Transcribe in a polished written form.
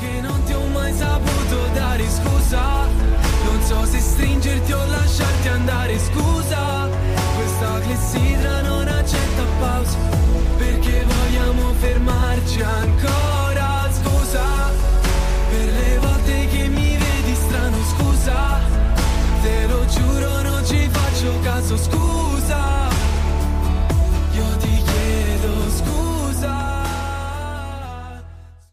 che non ti ho mai saputo dare scusa. Non so se stringerti o lasciarti andare, scusa. Questa clessidra non accetta pause, perché vogliamo fermarci ancora. Scusa per le volte che mi vedi strano, scusa. Te lo giuro non ci faccio caso, scusa.